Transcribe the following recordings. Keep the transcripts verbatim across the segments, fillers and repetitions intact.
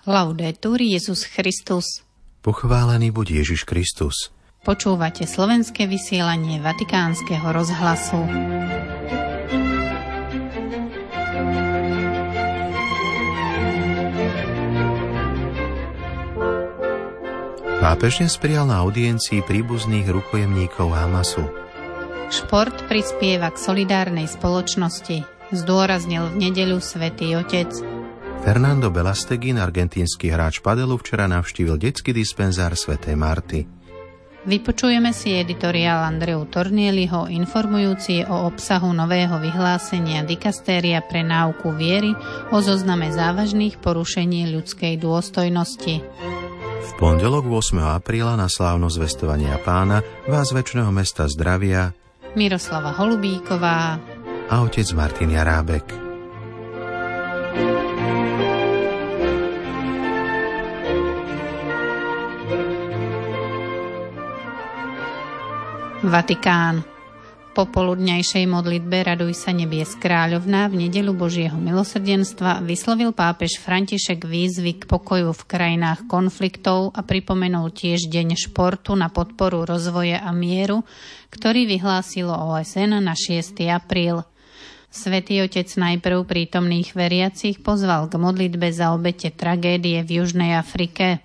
Laudetur Jesus Christus. Pochválený buď Ježiš Kristus. Počúvate slovenské vysielanie Vatikánskeho rozhlasu. Pápež dnes prijal na audiencii príbuzných rukojemníkov Hamasu. Šport prispieva k solidárnej spoločnosti, zdôraznil v nedeľu Svätý Otec. Fernando Belasteguin, argentínsky hráč padelu, včera navštívil detský dispenzár svätej Marty. Vypočujeme si editoriál Andreu Tornieliho informujúci o obsahu nového vyhlásenia Dikastéria pre náuku viery o zozname závažných porušení ľudskej dôstojnosti. V pondelok ôsmeho apríla na slávnosť zvestovania Pána vás z večného mesta zdravia Miroslava Holubíková a otec Martin Jarábek. Vatikán. Po poludňajšej modlitbe Raduj sa nebies kráľovná v nedeľu Božieho milosrdenstva vyslovil pápež František výzvy k pokoju v krajinách konfliktov a pripomenul tiež deň športu na podporu rozvoja a mieru, ktorý vyhlásilo ó es en na šiesteho apríl. Svätý Otec najprv prítomných veriacich pozval k modlitbe za obete tragédie v Južnej Afrike.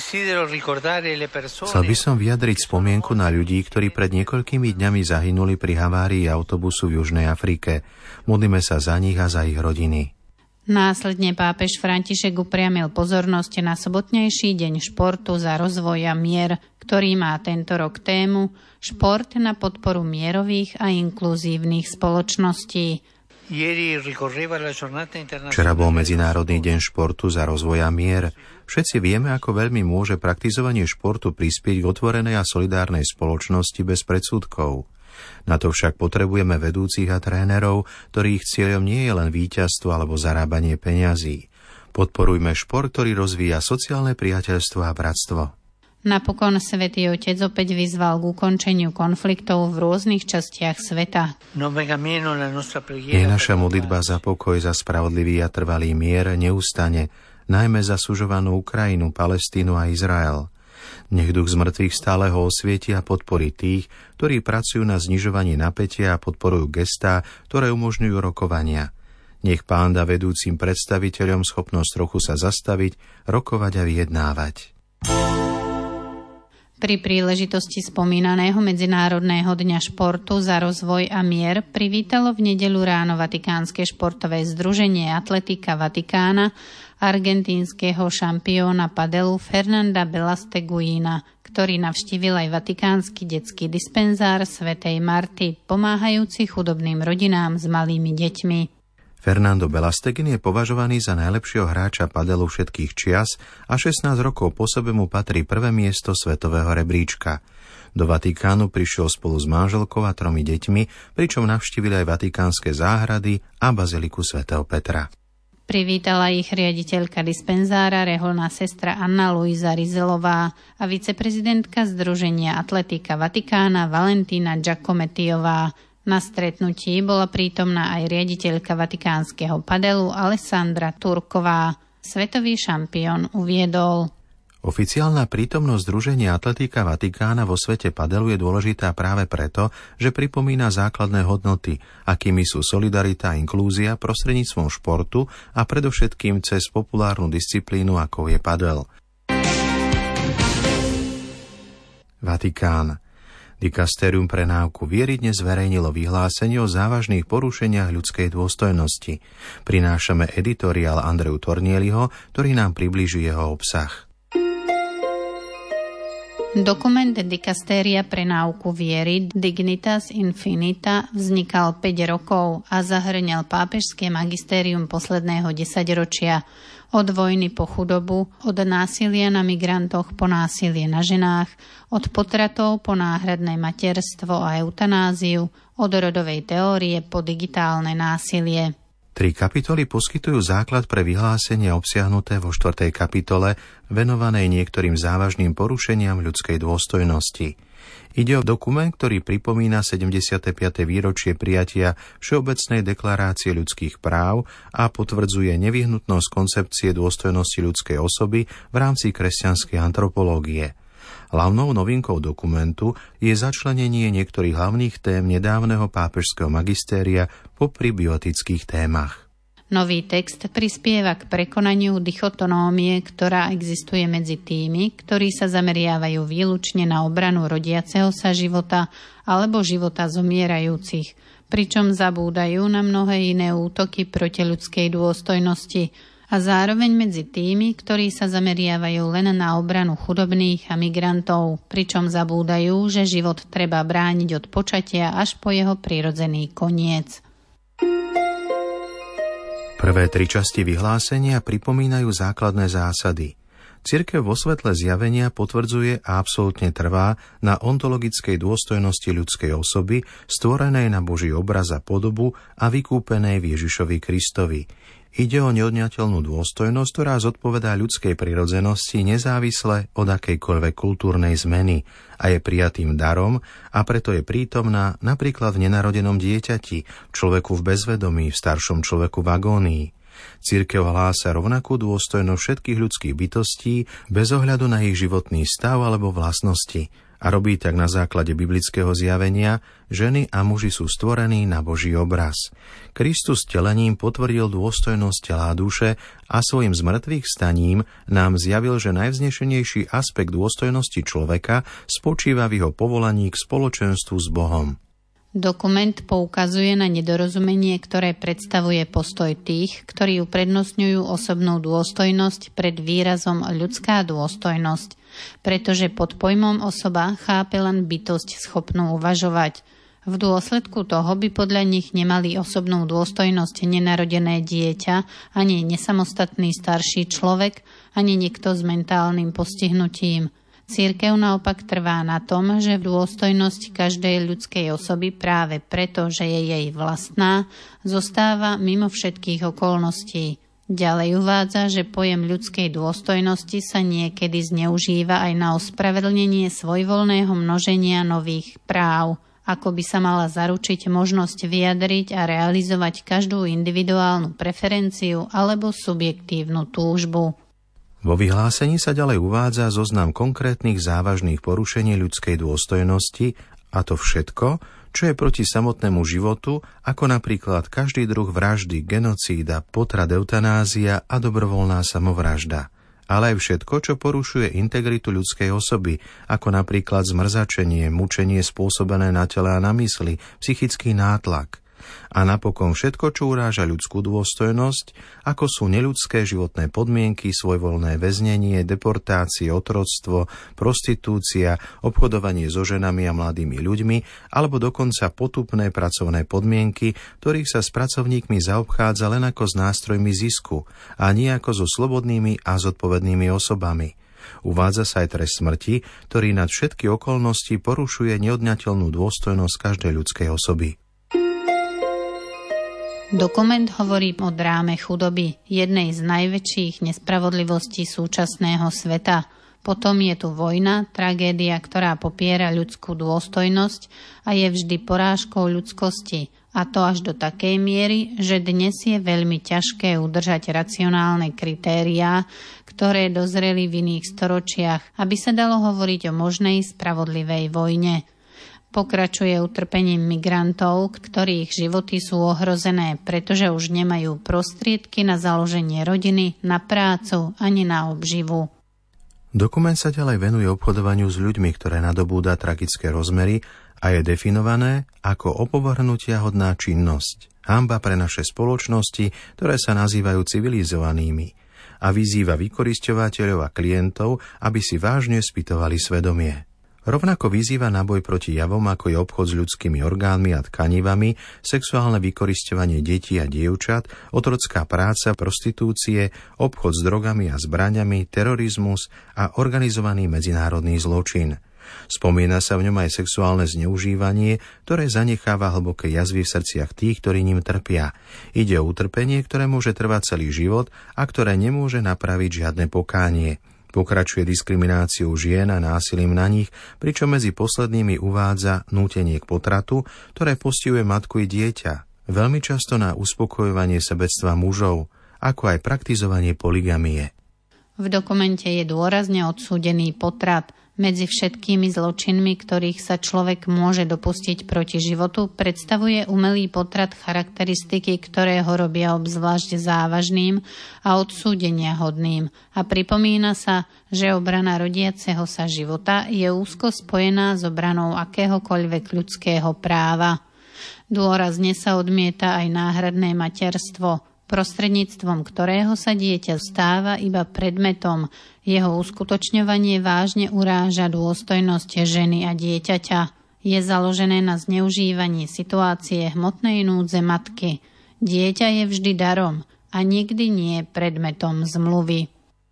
Chcel by som vyjadriť spomienku na ľudí, ktorí pred niekoľkými dňami zahynuli pri havárii autobusu v Južnej Afrike. Modlíme sa za nich a za ich rodiny. Následne pápež František upriamil pozornosť na sobotnejší deň športu za rozvoj a mier, ktorý má tento rok tému Šport na podporu mierových a inkluzívnych spoločností. Včera bol Medzinárodný deň športu za rozvoj a mier. Všetci vieme, ako veľmi môže praktizovanie športu prispieť k otvorenej a solidárnej spoločnosti bez predsudkov. Na to však potrebujeme vedúcich a trénerov, ktorých cieľom nie je len víťazstvo alebo zarábanie peňazí. Podporujme šport, ktorý rozvíja sociálne priateľstvo a bratstvo. Napokon Svätý Otec opäť vyzval k ukončeniu konfliktov v rôznych častiach sveta. Nech naša modlitba za pokoj, za spravodlivý a trvalý mier neustane, najmä za sužovanú Ukrajinu, Palestínu a Izrael. Nech duch zmrtvých stále ho osvieti a podporí tých, ktorí pracujú na znižovaní napätia a podporujú gestá, ktoré umožňujú rokovania. Nech Pán dá vedúcim predstaviteľom schopnosť trochu sa zastaviť, rokovať a vyjednávať. Pri príležitosti spomínaného Medzinárodného dňa športu za rozvoj a mier privítalo v nedeľu ráno Vatikánske športové združenie Atletika Vatikána argentínskeho šampióna padelu Fernanda Belasteguina, ktorý navštívil aj Vatikánsky detský dispenzár svätej Marty, pomáhajúci chudobným rodinám s malými deťmi. Fernando Belasteguin je považovaný za najlepšieho hráča padelu všetkých čias a šestnásť rokov po sebe mu patrí prvé miesto svetového rebríčka. Do Vatikánu prišiel spolu s manželkou a tromi deťmi, pričom navštívili aj vatikánske záhrady a baziliku svätého Petra. Privítala ich riaditeľka dispenzára, reholná sestra Anna Luisa Rizelová a viceprezidentka Združenia Atletika Vatikána Valentína Giacomettiová. Na stretnutí bola prítomná aj riaditeľka vatikánskeho padelu Alessandra Turková. Svetový šampión uviedol: Oficiálna prítomnosť Združenia Atletika Vatikána vo svete padelu je dôležitá práve preto, že pripomína základné hodnoty, akými sú solidarita a inklúzia prostredníctvom športu a predovšetkým cez populárnu disciplínu, ako je padel. Vatikán. Dikastérium pre náuku viery dnes zverejnilo vyhlásenie o závažných porušeniach ľudskej dôstojnosti. Prinášame editoriál Andreu Tornieliho, ktorý nám priblíži jeho obsah. Dokument Dikastéria pre náuku viery Dignitas Infinita vznikal päť rokov a zahŕňal pápežské magistérium posledného desaťročia. Od vojny po chudobu, od násilia na migrantoch po násilie na ženách, od potratov po náhradné materstvo a eutanáziu, od rodovej teórie po digitálne násilie. Tri kapitoly poskytujú základ pre vyhlásenie obsiahnuté vo štvrtej kapitole, venovanej niektorým závažným porušeniam ľudskej dôstojnosti. Ide o dokument, ktorý pripomína sedemdesiate piate výročie prijatia Všeobecnej deklarácie ľudských práv a potvrdzuje nevyhnutnosť koncepcie dôstojnosti ľudskej osoby v rámci kresťanskej antropológie. Hlavnou novinkou dokumentu je začlenenie niektorých hlavných tém nedávneho pápežského magistéria popri biotických témach. Nový text prispieva k prekonaniu dichotonómie, ktorá existuje medzi tými, ktorí sa zameriavajú výlučne na obranu rodiaceho sa života alebo života zomierajúcich, pričom zabúdajú na mnohé iné útoky proti ľudskej dôstojnosti, a zároveň medzi tými, ktorí sa zameriavajú len na obranu chudobných a migrantov, pričom zabúdajú, že život treba brániť od počatia až po jeho prirodzený koniec. Prvé tri časti vyhlásenia pripomínajú základné zásady. Cirkev vo svetle zjavenia potvrdzuje a absolútne trvá na ontologickej dôstojnosti ľudskej osoby, stvorenej na Boží obraz a podobu a vykúpenej v Ježišovi Kristovi. Ide o neodňateľnú dôstojnosť, ktorá zodpovedá ľudskej prirodzenosti nezávisle od akejkoľvek kultúrnej zmeny a je prijatým darom a preto je prítomná napríklad v nenarodenom dieťati, človeku v bezvedomí, v staršom človeku v agónii. Cirkev hlása rovnakú dôstojnosť všetkých ľudských bytostí bez ohľadu na ich životný stav alebo vlastnosti a robí tak na základe biblického zjavenia: ženy a muži sú stvorení na Boží obraz. Kristus telením potvrdil dôstojnosť tela a duše a svojim zmrtvých staním nám zjavil, že najvznešenejší aspekt dôstojnosti človeka spočíva v jeho povolaní k spoločenstvu s Bohom. Dokument poukazuje na nedorozumenie, ktoré predstavuje postoj tých, ktorí uprednostňujú osobnú dôstojnosť pred výrazom ľudská dôstojnosť, pretože pod pojmom osoba chápe len bytosť schopnú uvažovať. V dôsledku toho by podľa nich nemali osobnú dôstojnosť nenarodené dieťa, ani nesamostatný starší človek, ani niekto s mentálnym postihnutím. Cirkev naopak trvá na tom, že dôstojnosť každej ľudskej osoby práve preto, že je jej vlastná, zostáva mimo všetkých okolností. Ďalej uvádza, že pojem ľudskej dôstojnosti sa niekedy zneužíva aj na ospravedlnenie svojvoľného množenia nových práv, ako by sa mala zaručiť možnosť vyjadriť a realizovať každú individuálnu preferenciu alebo subjektívnu túžbu. Vo vyhlásení sa ďalej uvádza zoznam konkrétnych závažných porušení ľudskej dôstojnosti, a to všetko, čo je proti samotnému životu, ako napríklad každý druh vraždy, genocída, potrat, eutanázia a dobrovoľná samovražda. Ale aj všetko, čo porušuje integritu ľudskej osoby, ako napríklad zmrzačenie, mučenie spôsobené na tele a na mysli, psychický nátlak. A napokon všetko, čo uráža ľudskú dôstojnosť, ako sú neľudské životné podmienky, svojvoľné väznenie, deportácie, otroctvo, prostitúcia, obchodovanie so ženami a mladými ľuďmi, alebo dokonca potupné pracovné podmienky, ktorých sa s pracovníkmi zaobchádza len ako s nástrojmi zisku a nie ako so slobodnými a zodpovednými osobami. Uvádza sa aj trest smrti, ktorý nad všetky okolnosti porušuje neodňateľnú dôstojnosť každej ľudskej osoby. Dokument hovorí o dráme chudoby, jednej z najväčších nespravodlivostí súčasného sveta. Potom je tu vojna, tragédia, ktorá popiera ľudskú dôstojnosť a je vždy porážkou ľudskosti. A to až do takej miery, že dnes je veľmi ťažké udržať racionálne kritériá, ktoré dozreli v iných storočiach, aby sa dalo hovoriť o možnej spravodlivej vojne. Pokračuje utrpením migrantov, ktorých životy sú ohrozené, pretože už nemajú prostriedky na založenie rodiny, na prácu ani na obživu. Dokument sa ďalej venuje obchodovaniu s ľuďmi, ktoré nadobúda tragické rozmery a je definované ako opovrhnutia hodná činnosť, hanba pre naše spoločnosti, ktoré sa nazývajú civilizovanými, a vyzýva vykorisťovateľov a klientov, aby si vážne spytovali svedomie. Rovnako vyzýva na boj proti javom, ako je obchod s ľudskými orgánmi a tkanivami, sexuálne vykorisťovanie detí a dievčat, otrocká práca, prostitúcie, obchod s drogami a zbraňami, terorizmus a organizovaný medzinárodný zločin. Spomína sa v ňom aj sexuálne zneužívanie, ktoré zanecháva hlboké jazvy v srdciach tých, ktorí ním trpia. Ide o utrpenie, ktoré môže trvať celý život a ktoré nemôže napraviť žiadne pokánie. Pokračuje diskrimináciou žien a násilím na nich, pričom medzi poslednými uvádza nútenie k potratu, ktoré postihuje matku i dieťa, veľmi často na uspokojovanie sebectva mužov, ako aj praktizovanie poligamie. V dokumente je dôrazne odsúdený potrat. Medzi všetkými zločinmi, ktorých sa človek môže dopustiť proti životu, predstavuje umelý potrat charakteristiky, ktoré ho robia obzvlášť závažným a odsúdenia hodným. A pripomína sa, že obrana rodiaceho sa života je úzko spojená s obranou akéhokoľvek ľudského práva. Dôrazne sa odmieta aj náhradné materstvo, prostredníctvom ktorého sa dieťa stáva iba predmetom. Jeho uskutočňovanie vážne uráža dôstojnosť ženy a dieťaťa. Je založené na zneužívaní situácie hmotnej núdze matky. Dieťa je vždy darom a nikdy nie predmetom zmluvy.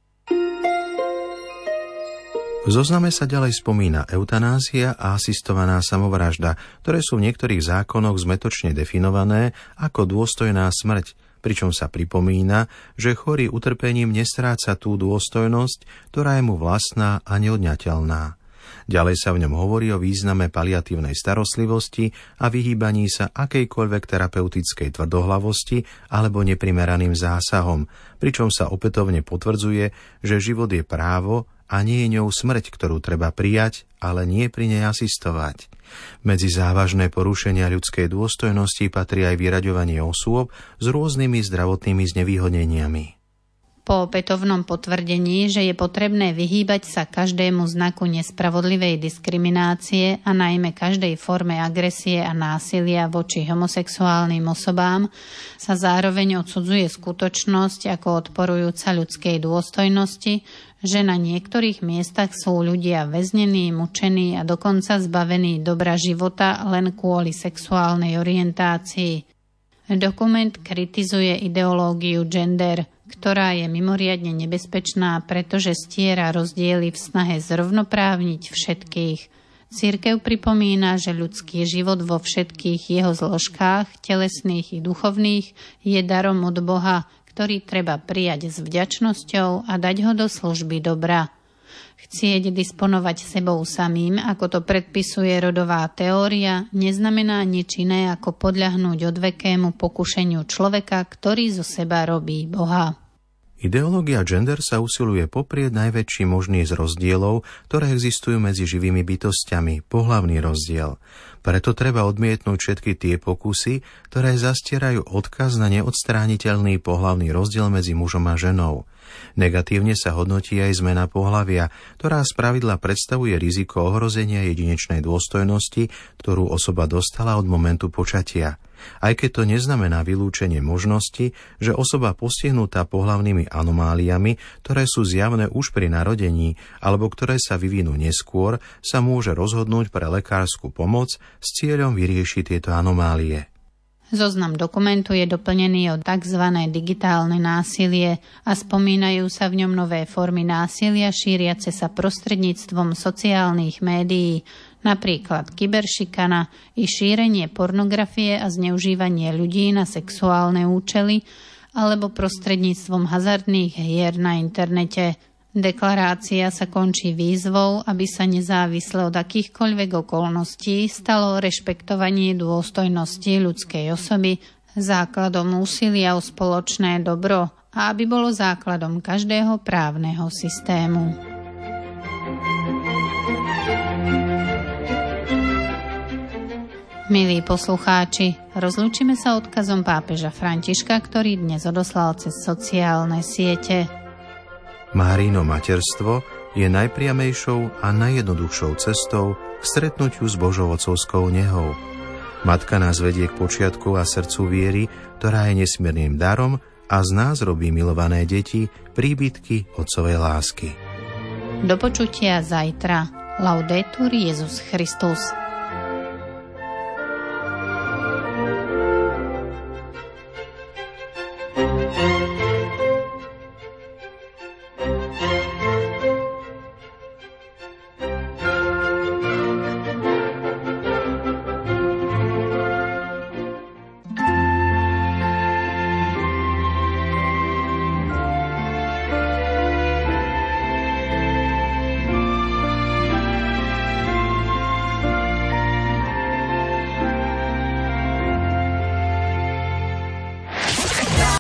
V zozname sa ďalej spomína eutanázia a asistovaná samovražda, ktoré sú v niektorých zákonoch zmätočne definované ako dôstojná smrť, pričom sa pripomína, že chorý utrpením nestráca tú dôstojnosť, ktorá je mu vlastná a neodňateľná. Ďalej sa v ňom hovorí o význame paliatívnej starostlivosti a vyhýbaní sa akejkoľvek terapeutickej tvrdohlavosti alebo neprimeraným zásahom, pričom sa opätovne potvrdzuje, že život je právo a nie je ňou smrť, ktorú treba prijať, ale nie pri nej asistovať. Medzi závažné porušenia ľudskej dôstojnosti patrí aj vyraďovanie osôb s rôznymi zdravotnými znevýhodneniami. Po opätovnom potvrdení, že je potrebné vyhýbať sa každému znaku nespravodlivej diskriminácie a najmä každej forme agresie a násilia voči homosexuálnym osobám, sa zároveň odsudzuje skutočnosť ako odporujúca ľudskej dôstojnosti, že na niektorých miestach sú ľudia väznení, mučení a dokonca zbavení dobra života len kvôli sexuálnej orientácii. Dokument kritizuje ideológiu gender, ktorá je mimoriadne nebezpečná, pretože stiera rozdiely v snahe zrovnoprávniť všetkých. Cirkev pripomína, že ľudský život vo všetkých jeho zložkách, telesných i duchovných, je darom od Boha, ktorý treba prijať s vďačnosťou a dať ho do služby dobra. Chcieť disponovať sebou samým, ako to predpisuje rodová teória, neznamená nič iné ako podľahnúť odvekému pokušeniu človeka, ktorý zo seba robí Boha. Ideológia gender sa usiluje poprieť najväčší možný z rozdielov, ktoré existujú medzi živými bytostiami, pohlavný rozdiel. Preto treba odmietnúť všetky tie pokusy, ktoré zastierajú odkaz na neodstrániteľný pohlavný rozdiel medzi mužom a ženou. Negatívne sa hodnotí aj zmena pohlavia, ktorá spravidla predstavuje riziko ohrozenia jedinečnej dôstojnosti, ktorú osoba dostala od momentu počatia. Aj keď to neznamená vylúčenie možnosti, že osoba postihnutá pohlavnými anomáliami, ktoré sú zjavné už pri narodení alebo ktoré sa vyvinú neskôr, sa môže rozhodnúť pre lekársku pomoc s cieľom vyriešiť tieto anomálie. Zoznam dokumentu je doplnený o tzv. Digitálne násilie a spomínajú sa v ňom nové formy násilia šíriace sa prostredníctvom sociálnych médií, napríklad kyberšikana i šírenie pornografie a zneužívanie ľudí na sexuálne účely alebo prostredníctvom hazardných hier na internete. Deklarácia sa končí výzvou, aby sa nezávisle od akýchkoľvek okolností stalo rešpektovanie dôstojnosti ľudskej osoby základom úsilia o spoločné dobro a aby bolo základom každého právneho systému. Milí poslucháči, rozlúčime sa odkazom pápeža Františka, ktorý dnes odoslal cez sociálne siete. Márino materstvo je najpriamejšou a najjednoduchšou cestou k stretnutiu s Božou otcovskou nehou. Matka nás vedie k počiatku a srdcu viery, ktorá je nesmierným darom a z nás robí milované deti, príbytky otcovej lásky. Do počutia zajtra. Laudetur Jesus Christus.